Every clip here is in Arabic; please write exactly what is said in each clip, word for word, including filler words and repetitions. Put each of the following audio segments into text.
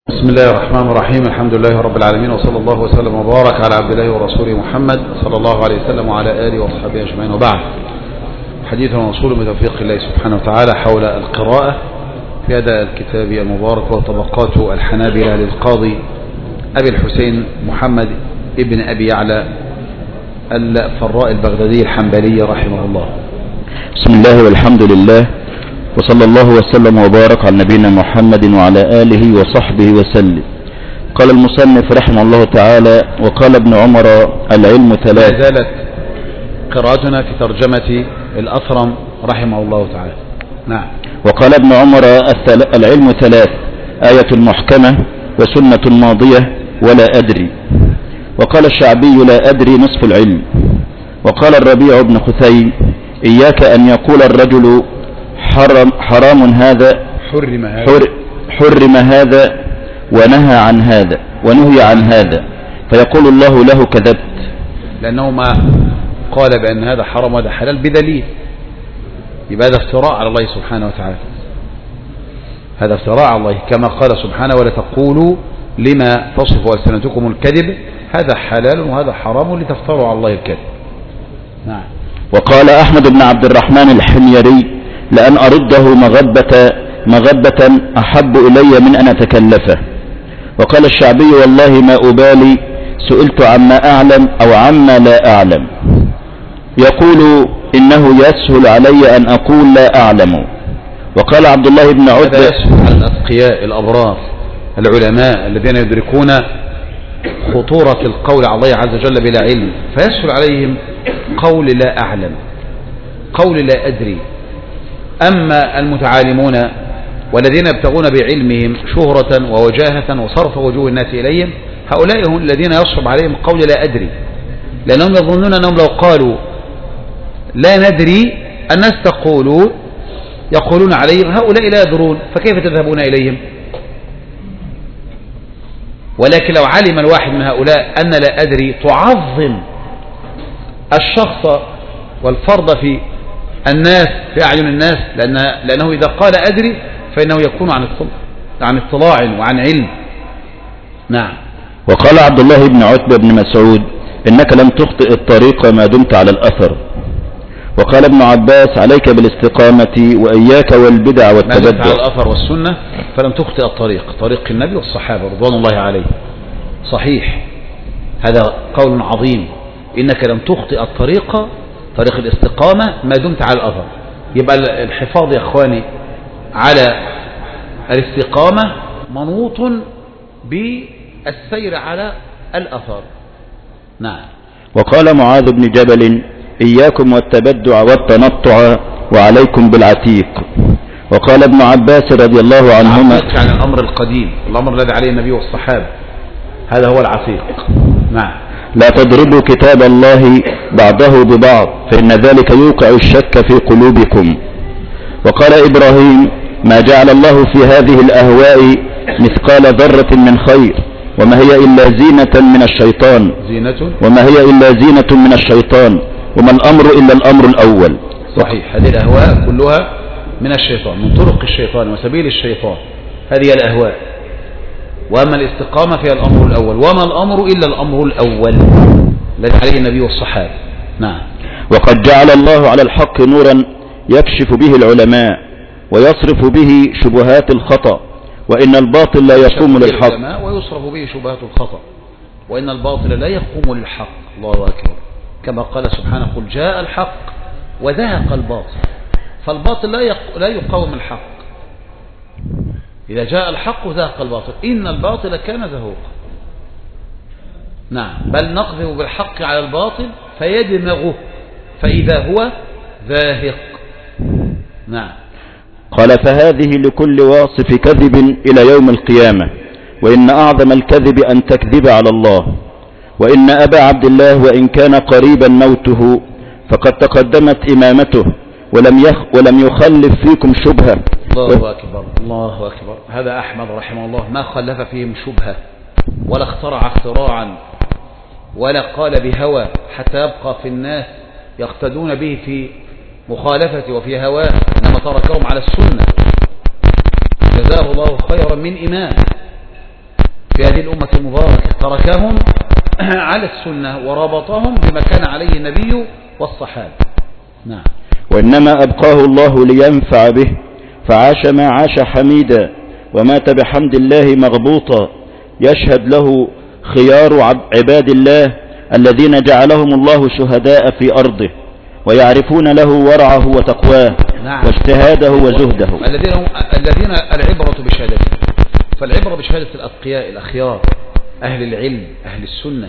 بسم الله الرحمن الرحيم. الحمد لله رب العالمين، وصلى الله وسلم وبارك على عبد الله ورسوله محمد صلى الله عليه وسلم وعلى آله وصحبه أجمعين، وبعد. حديث موصول بتوفيق الله سبحانه وتعالى حول القراءة في هذا الكتاب المبارك وطبقات الحنابلة للقاضي أبي الحسين محمد ابن أبي يعلى الفراء البغدادي الحنبلي رحمه الله. بسم الله والحمد لله، وصلى الله وسلم وبارك على نبينا محمد وعلى آله وصحبه وسلم. قال المصنف رحمه الله تعالى: وقال ابن عمر: العلم ثلاث. ما زالت قراءتنا في ترجمة الأثرم رحمه الله تعالى. نعم. وقال ابن عمر: العلم ثلاث: آية محكمة، وسنة ماضية، ولا أدري. وقال الشعبي: لا أدري نصف العلم. وقال الربيع بن خثيم: إياك أن يقول الرجل حرم, حرام هذا حرم هذا, حر حرم هذا ونهى عن هذا ونهي عن هذا، فيقول الله له: كذبت. لأنه ما قال بأن هذا حرام وهذا حلال بدليل، يبقى هذا افتراء على الله سبحانه وتعالى، هذا افتراء على الله، كما قال سبحانه: ولا تقولوا لما تصف ألسنتكم الكذب هذا حلال وهذا حرام لتفتروا على الله الكذب. نعم. وقال أحمد بن عبد الرحمن الحميري: لأن أرده مغبة مغبة أحب إلي من أن أتكلفه. وقال الشعبي: والله ما أبالي، سئلت عما أعلم أو عما لا أعلم. يقول: إنه يسهل علي أن أقول لا أعلم. وقال عبد الله بن عتبة: هذا يسهل على الأتقياء الأبرار العلماء الذين يدركون خطورة القول على الله عز وجل بلا علم، فيسهل عليهم قول لا أعلم، قول لا أدري. أما المتعالمون والذين يبتغون بعلمهم شهرة ووجاهة وصرف وجوه الناس إليهم، هؤلاء هم الذين يصعب عليهم قول لا أدري، لأنهم يظنون أنهم لو قالوا لا ندري الناس تقولوا يقولون عليهم هؤلاء لا يدرون، فكيف تذهبون إليهم؟ ولكن لو علم الواحد من هؤلاء أن لا أدري تعظم الشخص والفرد في الناس في أعين الناس، لأن لأنه إذا قال أدري فإنه يكون عن عن اطلاع وعن علم. نعم. وقال عبد الله بن عتبة بن مسعود: إنك لم تخطئ الطريق ما دمت على الأثر. وقال ابن عباس: عليك بالاستقامة وإياك والبدع والتبدع. ما دمت على الأثر والسنة فلم تخطئ الطريق، طريق النبي والصحابة رضوان الله عليه. صحيح، هذا قول عظيم. إنك لم تخطئ الطريق، طريق الاستقامة، ما دمت على الأثر. يبقى الحفاظ يا أخواني على الاستقامة منوط بالسير على الأثر. نعم. وقال معاذ بن جبل: إياكم والتبدع والتنطع وعليكم بالعتيق. وقال ابن عباس رضي الله عنهما: عن الأمر القديم، الأمر الذي عليه النبي والصحابة، هذا هو العتيق. نعم. لا تضربوا كتاب الله بعضه ببعض، فإن ذلك يوقع الشك في قلوبكم. وقال إبراهيم: ما جعل الله في هذه الأهواء مثقال ذرة من خير، وما هي إلا زينة من الشيطان زينة وما هي إلا زينة من الشيطان وما الأمر إلا الأمر الأول. صحيح، هذه الأهواء كلها من الشيطان، من طرق الشيطان وسبيل الشيطان، هذه الأهواء. وأما الاستقامة فيها الأمر الأول، وما الأمر إلا الأمر الأول الذي عليه النبي والصحابة. نعم. وقد جعل الله على الحق نورا يكشف به العلماء ويصرف به شبهات الخطأ، وإن الباطل لا يقوم للحق. ويصرف به شبهات الخطأ، وإن الباطل لا يقوم للحق. الله أكبر. كما قال سبحانه: قل جاء الحق وذهق الباطل. فالباطل لا لا يقاوم الحق. إذا جاء الحق ذاق الباطل، إن الباطل كان زهوقا. نعم. بل نقذف بالحق على الباطل فيدمغه فإذا هو ذاهق. نعم. قال: فهذه لكل واصف كذب إلى يوم القيامة، وإن أعظم الكذب أن تكذب على الله. وإن أبا عبد الله وإن كان قريبا موته فقد تقدمت إمامته، ولم يخ ولم يخلف فيكم شبهة. الله أكبر، الله أكبر. هذا أحمد رحمه الله ما خلف فيهم شبهة، ولا اخترع اختراعا، ولا قال بهوى حتى يبقى في الناس يقتدون به في مخالفة وفي هواه، إنما تركهم على السنة. جزاه الله خيرا من إمام في هذه الأمة المباركة، تركهم على السنة وربطهم بما كان عليه النبي والصحابة. نعم. وإنما أبقاه الله لينفع به، فعاش ما عاش حميدا ومات بحمد الله مغبوطا، يشهد له خيار عباد الله الذين جعلهم الله شهداء في أرضه، ويعرفون له ورعه وتقواه. نعم. واجتهاده وزهده، الذين هم الذين العبرة بشهادته. فالعبرة بشهادة الأتقياء الأخيار أهل العلم أهل السنة،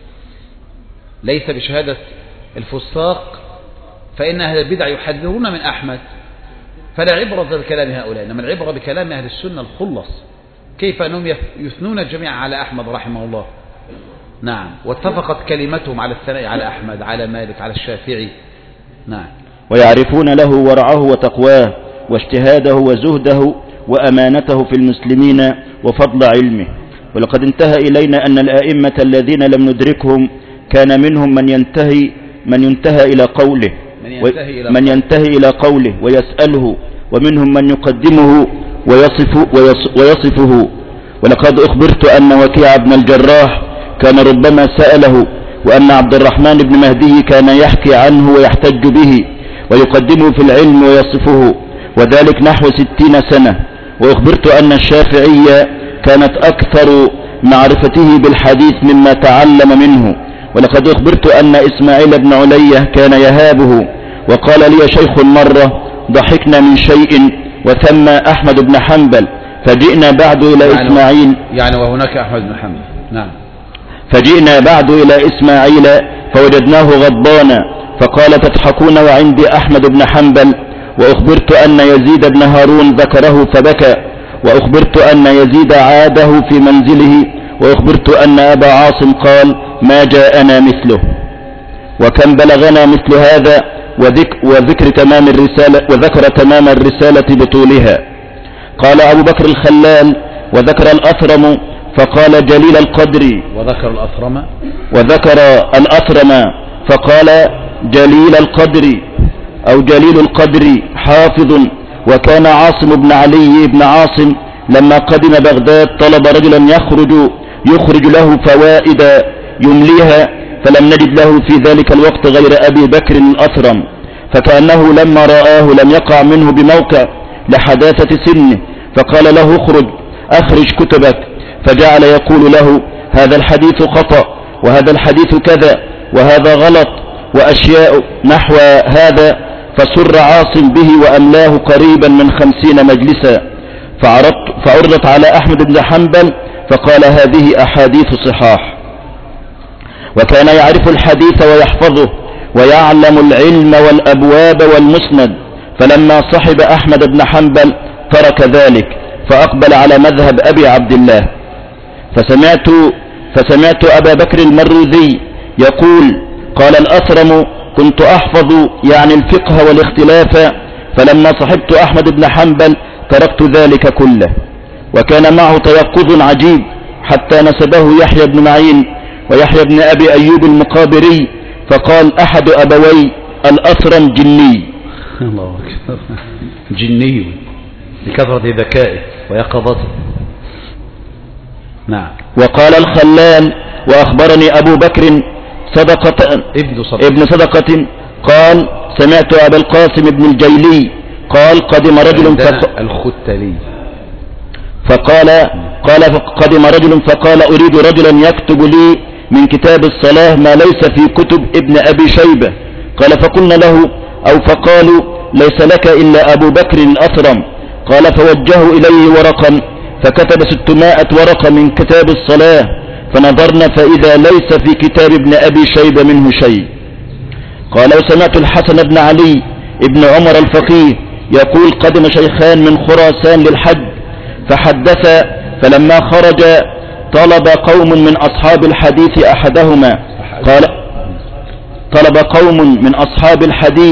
ليس بشهادة الفساق، فإن أهل البدع يحذرون من أحمد، فلا عبرة بكلام هؤلاء، إنما العبرة بكلام أهل السنة الخلص، كيف أنهم يثنون الجميع على أحمد رحمه الله. نعم. واتفقت كلمتهم على الثناء على أحمد، على مالك، على الشافعي. نعم. ويعرفون له ورعه وتقواه واجتهاده وزهده وأمانته في المسلمين وفضل علمه. ولقد انتهى إلينا أن الآئمة الذين لم ندركهم كان منهم من ينتهي من ينتهى إلى قوله من ينتهي إلى, من ينتهي إلى قوله ويسأله، ومنهم من يقدمه ويصف ويصفه. ولقد أخبرت أن وكيع بن الجراح كان ربما سأله، وأن عبد الرحمن بن مهدي كان يحكي عنه ويحتج به ويقدمه في العلم ويصفه، وذلك نحو ستين سنة. وأخبرت أن الشافعي كانت أكثر معرفته بالحديث مما تعلم منه. ولقد أخبرت أن إسماعيل بن علية كان يهابه، وقال لي شيخ مرة: ضحكنا من شيء وثم أحمد بن حنبل، فجئنا بعد إلى يعني إسماعيل يعني وهناك أحمد بن حنبل. نعم. فجئنا بعد إلى إسماعيل فوجدناه غضبانا، فقال: تضحكون وعندي أحمد بن حنبل. وأخبرت أن يزيد بن هارون ذكره فبكى. وأخبرت أن يزيد عاده في منزله. وأخبرت أن أبا عاصم قال: ما جاءنا مثله. وكم بلغنا مثل هذا، وذك وذكر تمام الرسالة وذكر تمام الرسالة بطولها. قال أبو بكر الخلال: وذكر الأثرم فقال: جليل القدر. وذكر الأثرم وذكر الأثرم فقال: جليل القدر أو جليل القدر حافظ. وكان عاصم بن علي بن عاصم لما قدم بغداد طلب رجلا يخرج يخرج له فوائد يمليها، فلم نجد له في ذلك الوقت غير أبي بكر الأثرم، فكأنه لما رآه لم يقع منه بموقع لحداثة سنه، فقال له: اخرج أخرج كتبك. فجعل يقول له: هذا الحديث خطأ، وهذا الحديث كذا، وهذا غلط، وأشياء نحو هذا. فسر عاصم به وأملاه قريبا من خمسين مجلسا، فعرضت فعرضت على أحمد بن حنبل فقال: هذه أحاديث صحاح. وكان يعرف الحديث ويحفظه ويعلم العلم والأبواب والمسند، فلما صحب أحمد بن حنبل ترك ذلك فأقبل على مذهب أبي عبد الله. فسمعت, فسمعت أبا بكر المروذي يقول: قال الأثرم: كنت أحفظ يعني الفقه والاختلاف، فلما صحبت أحمد بن حنبل تركت ذلك كله. وكان معه تيقظ عجيب حتى نسبه يحيى بن معين ويحيى بن أبي أيوب المقابري، فقال أحد أبوي الأثرم جني. الله أكبر. جني لكثرة ذكائه ويقظته. نعم. وقال الخلال: وأخبرني أبو بكر صدقة ابن صدقة, ابن صدقة قال: سمعت أبا القاسم بن الجيلي قال: قدم رجل فق... الختلي فقال قال قدم رجل فقال: أريد رجلا يكتب لي من كتاب الصلاة ما ليس في كتب ابن أبي شيبة. قال: فقلنا له أو فقالوا: ليس لك إلا أبو بكر الأثرم. قال: فوجهوا إليه ورقا فكتب ستمائة ورقة من كتاب الصلاة، فنظرنا فإذا ليس في كتاب ابن أبي شيبة منه شيء. قال: وسمعت الحسن بن علي ابن عمر الفقيه يقول: قدم شيخان من خراسان للحج فحدث، فلما خرج طلب قوم من أصحاب الحديث أحدهما قال طلب قوم من أصحاب الحديث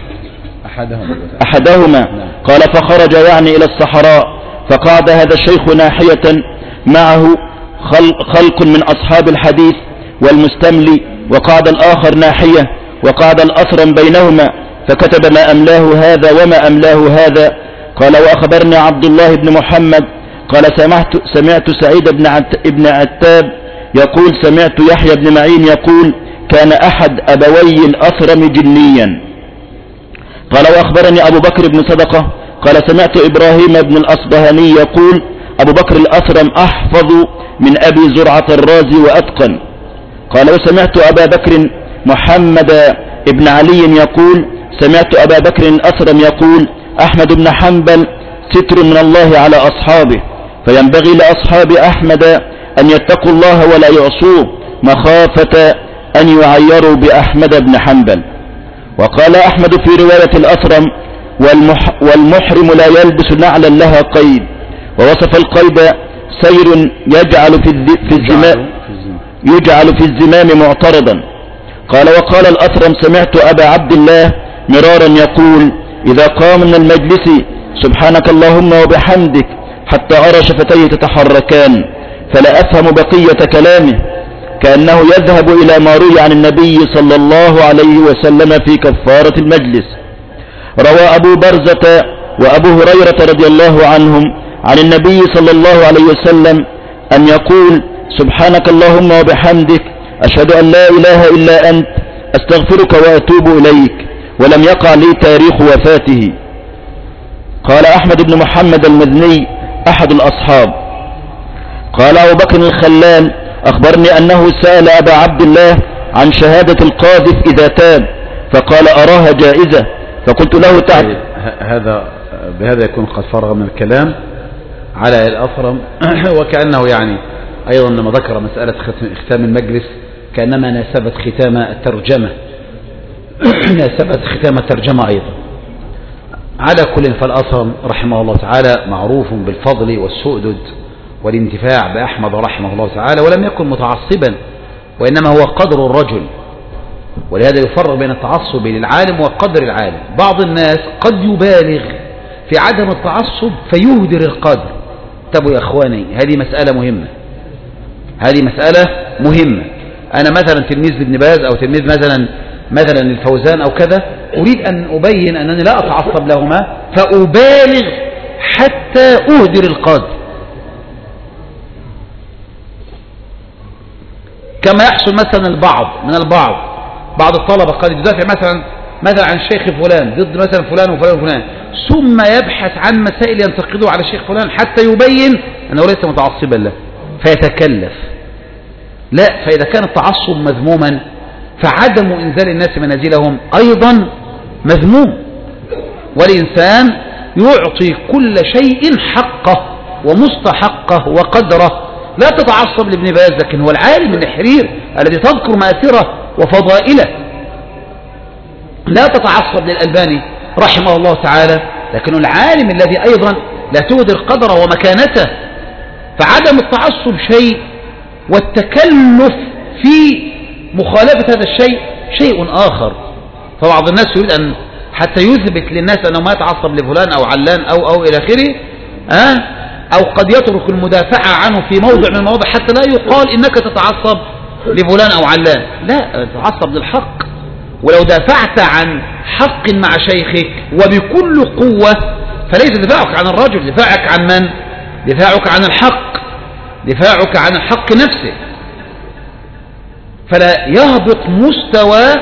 أحدهما قال: فخرج يعني إلى الصحراء، فقعد هذا الشيخ ناحية معه خلق من أصحاب الحديث والمستملي، وقعد الآخر ناحية، وقعد الأثرم بينهما، فكتب ما أملاه هذا وما أملاه هذا. قال: وأخبرني عبد الله بن محمد قال سمعت, سمعت سعيد بن, عت بن عتاب يقول سمعت يحيى بن معين يقول كان أحد أبوي الأثرم جنيا. قال وأخبرني أبو بكر بن صدقة قال سمعت إبراهيم بن الأصبهاني يقول أبو بكر الأثرم أحفظ من أبي زرعة الرازي وأتقن. قال وسمعت أبا بكر محمد بن علي يقول سمعت أبا بكر الأثرم يقول أحمد بن حنبل ستر من الله على أصحابه، فينبغي لأصحاب أحمد أن يتقوا الله ولا يعصوه مخافة أن يعيروا بأحمد بن حنبل. وقال أحمد في رواية الأثرم والمح والمحرم لا يلبس نعلا لها قيد، ووصف القيد سير يجعل في, في الزمام يجعل في الزمام معترضا. قال وقال الأثرم سمعت أبا عبد الله مرارا يقول إذا قام من المجلس سبحانك اللهم وبحمدك حتى أرى شفتيه تتحركان فلا أفهم بقية كلامه، كأنه يذهب إلى ما روي عن النبي صلى الله عليه وسلم في كفارة المجلس. روى أبو برزة وأبو هريرة رضي الله عنهم عن النبي صلى الله عليه وسلم أن يقول سبحانك اللهم وبحمدك أشهد أن لا إله إلا أنت أستغفرك وأتوب إليك، ولم يقع لي تاريخ وفاته. قال أحمد بن محمد المذني أحد الأصحاب. قال أبو بكر الخلال أخبرني أنه سأل أبا عبد الله عن شهادة القاذف إذا تاب فقال أراها جائزة، فقلت له تعب. هذا بهذا يكون قد فرغ من الكلام على الأثرم وكأنه يعني أيضا لما ذكر مسألة ختام المجلس كأنما ناسبت ختام الترجمة ناسبت ختام الترجمة أيضا. على كل فالأثرم رحمه الله تعالى معروف بالفضل والسؤدد والانتفاع بأحمد رحمه الله تعالى، ولم يكن متعصبا وإنما هو قدر الرجل، ولهذا يفرق بين التعصب للعالم وقدر العالم. بعض الناس قد يبالغ في عدم التعصب فيهدر القدر. طب يا أخواني هذه مسألة مهمة، هذه مسألة مهمة. أنا مثلا تلميذ ابن باز أو تلميذ مثلا مثلا الفوزان أو كذا، أريد أن أبين أنني لا أتعصب لهما فأبالغ حتى أهدر القدر، كما يحصل مثلا البعض من البعض بعض الطلبة قد يدافع مثلا مثلا عن الشيخ فلان ضد مثلا فلان وفلان وفلان، ثم يبحث عن مسائل ينتقده على الشيخ فلان حتى يبين أنه ليس متعصبا له فيتكلف. لا، فإذا كان التعصب مذموما فعدم إنزال الناس منازلهم أيضا مذموم، والإنسان يعطي كل شيء حقه ومستحقه وقدره. لا تتعصب لابن باز لكن هو العالم النحرير الذي تذكر مآثره وفضائله. لا تتعصب للألباني رحمه الله تعالى لكن العالم الذي أيضا لا تهدر قدره ومكانته. فعدم التعصب شيء والتكلف في مخالفة هذا الشيء شيء آخر. فبعض الناس يريد أن حتى يثبت للناس أنه ما يتعصب لفلان أو علان أو أو إلى آخره، أه؟ أو قد يترك المدافعة عنه في موضع من المواضع حتى لا يقال إنك تتعصب لفلان أو علان. لا، تتعصب للحق، ولو دافعت عن حق مع شيخك وبكل قوة فليس دفاعك عن الرجل، دفاعك عن من؟ دفاعك عن الحق، دفاعك عن الحق نفسه. فلا يهبط مستوى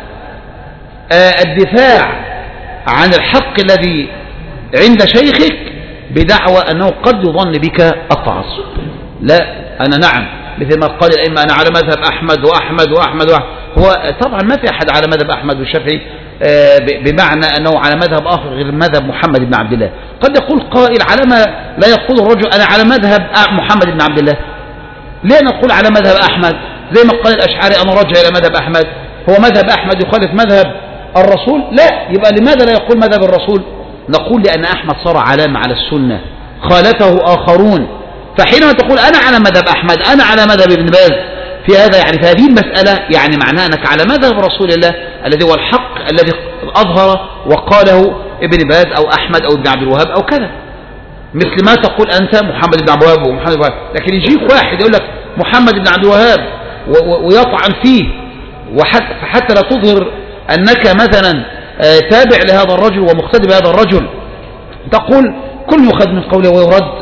الدفاع عن الحق الذي عند شيخك بدعوى أنه قد يظن بك التعصب. لا، أنا نعم مثل ما قال الأئمة أنا على مذهب أحمد وأحمد وأحمد وأحمد. هو طبعا ما في أحد على مذهب أحمد والشافعي بمعنى أنه على مذهب آخر غير مذهب محمد بن عبد الله. قد يقول قائل على ما لا يقول الرجل أنا على مذهب محمد بن عبد الله، ليه نقول على مذهب أحمد؟ زي ما قال الأشعري أنا رجع إلى مذهب أحمد، هو مذهب أحمد يخالف مذهب الرسول؟ لا، يبقى لماذا لا يقول مذهب الرسول؟ نقول لأن أحمد صار علامة على السنة خالفه آخرون، فحينما تقول أنا على مذهب أحمد أنا على مذهب ابن باز في هذا يعني في هذه المسألة يعني معناه أنك على مذهب رسول الله الذي هو الحق الذي أظهر وقاله ابن باز أو أحمد أو ابن عبد الوهاب أو كذا، مثل ما تقول أنت محمد بن عبد الوهاب ومحمد بن عبد الوهاب. لكن يجيك واحد يقول لك محمد بن عبد الوهاب ويطعن فيه وحتى فحتى لا تظهر أنك مثلا تابع لهذا الرجل ومقتدي بهذا الرجل، تقول كل يؤخذ من قوله ويرد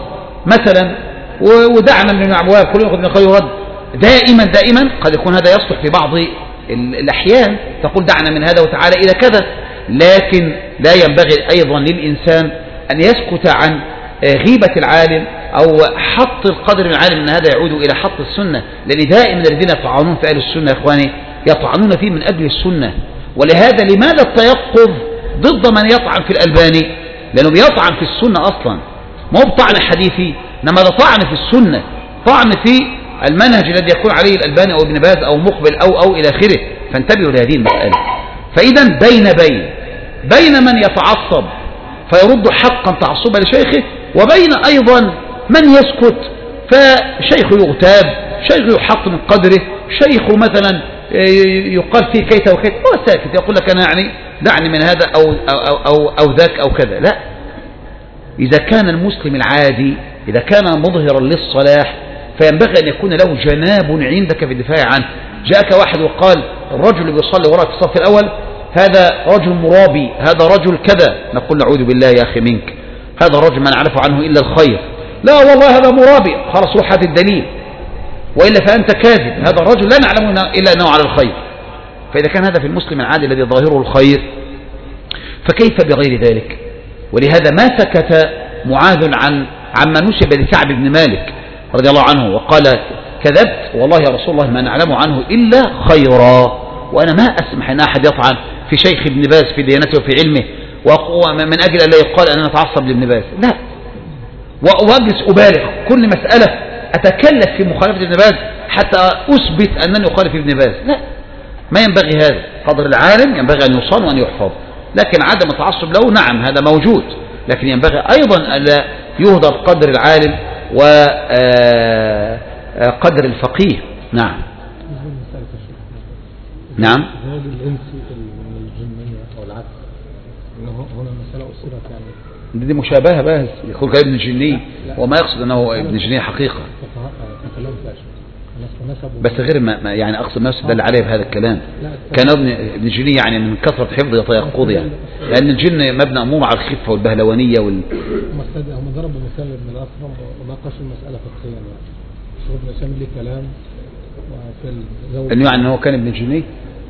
مثلا ودعنا من الأبواب كل يأخذ من الخير يرد، دائما دائما قد يكون هذا يصلح في بعض الأحيان، تقول دعنا من هذا وتعالى إلى كذا، لكن لا ينبغي أيضا للإنسان أن يسكت عن غيبة العالم أو حط القدر من العالم، أن هذا يعود إلى حط السنة، لأن دائما الذين يطعنون في أهل السنة يا إخواني يطعنون فيه من أجل السنة. ولهذا لماذا التيقظ ضد من يطعن في الألباني؟ لأنه بيطعن في السنة أصلا، ما هو بطعن حديثي، إنما هذا طعن في السنة، طعن في المنهج الذي يكون عليه الألباني أو ابن باز أو مقبل أو أو إلى آخره. فانتبهوا لهذه المسألة. فإذا بين بين بين من يتعصب فيرد حقا تعصبا لشيخه، وبين أيضا من يسكت، فشيخ يغتاب، شيخ يحط من قدره، شيخ مثلا يقال فيه كيت وكيت، هو ساكت يقول لك أنا يعني دعني من هذا أو, أو, أو, أو ذاك أو كذا. لا، إذا كان المسلم العادي إذا كان مظهرا للصلاح فينبغي أن يكون له جناب عندك في الدفاع عنه. جاءك واحد وقال الرجل بيصلي وراء في الصف الأول هذا رجل مرابي، هذا رجل كذا، نقول نعوذ بالله يا أخي منك، هذا رجل ما نعرف عنه إلا الخير. لا والله هذا مرابي، خلاص روح هات الدليل، وإلا فأنت كاذب، هذا الرجل لا نعلم إلا أنه على الخير. فإذا كان هذا في المسلم العادي الذي ظاهره الخير فكيف بغير ذلك؟ ولهذا ما سكت معاذ عن عما نسب لكعب بن مالك رضي الله عنه وقال كذبت والله يا رسول الله ما نعلم عنه إلا خيرا، وأنا ما أسمح أن أحد يطعن في شيخ ابن باز في ديانته وفي علمه ومن أجل أن لا يقال أننا نتعصب لابن باز، لا، وأجلس أبالغ كل مسألة أتكلف في مخالفة ابن باز حتى أثبت أنني أخالف ابن باز، لا، ما ينبغي هذا. قدر العالم ينبغي أن يصان وأن يحفظ، لكن عدم التعصب له نعم هذا موجود، لكن ينبغي أيضا ألا يهدر قدر العالم وقدر الفقيه. نعم نعم دي مشابهة بس يقول ابن الجني وما يقصد أنه ابن الجني حقيقة، بس غير ما يعني أقصد ما يستدل عليه بهذا الكلام. كان ابن ابن الجني يعني من كثرة حفظ يتيقظ، يعني لأن الجن مبنى أموم على الخفة والبهلوانية وال هم ضربوا مثال ابن الأصفر وناقشوا المسألة فقهيا، شوف ابن سامي ليه كلام في الزوج إنه يعني هو كان ابن الجني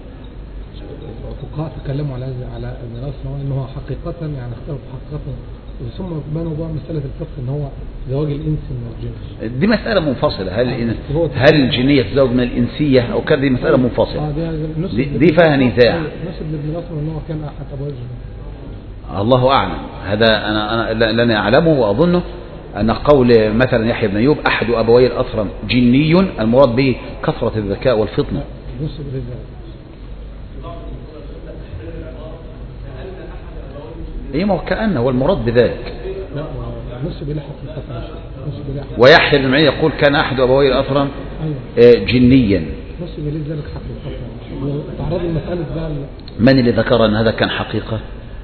فقهاء تكلموا على على ابن الأصفر إنه حقيقة يعني اختلفوا حقيقة، ثم بنوا بقى مسألة الفقه إن هو زواج الإنس من الجن. دي مسألة منفصلة، هل هل الجنية تزوج من الإنسية أو كذا، دي مسألة منفصلة، دي, دي فيها نزاع. نسب لابن الأصفر إنه كان أحد أبواب الجن، الله أعلم. هذا أنا أنا لن أعلمه وأظنه أن قول مثلا يحيى بن أيوب أحد أبوي الأصفر جني المراد به كثرة الذكاء والفطنة. إيه كأنه هو المراد بذلك. ويحيى بن معين يقول كان أحد أبوي الأصفر جنيا. من اللي ذكر أن هذا كان حقيقة؟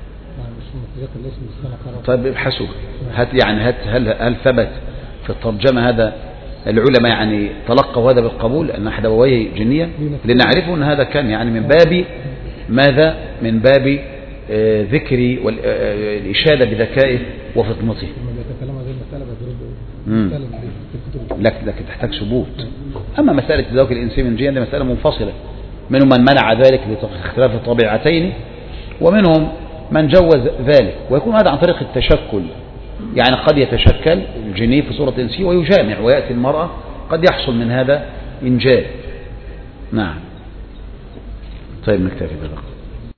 طيب ابحثوا، هات يعني هات هل هل ثبت في الترجمة هذا العلماء يعني تلقوا هذا بالقبول أن أحد أبويه جنيا؟ لنعرفه أن هذا كان يعني من باب ماذا؟ من باب آه ذكر والإشادة بذكائه وفطنته. لكن لكن تحتاج ثبوت. أما مسألة تزوج الإنسان من جن دي مسألة منفصلة، منهم من منع ذلك لاختلاف الطبيعتين، ومنهم من جوز ذلك، ويكون هذا عن طريق التشكل، يعني قد يتشكل الجني في صورة إنسية ويجامع ويأتي المرأة، قد يحصل من هذا إنجاب. نعم. طيب نكتفي بذلك.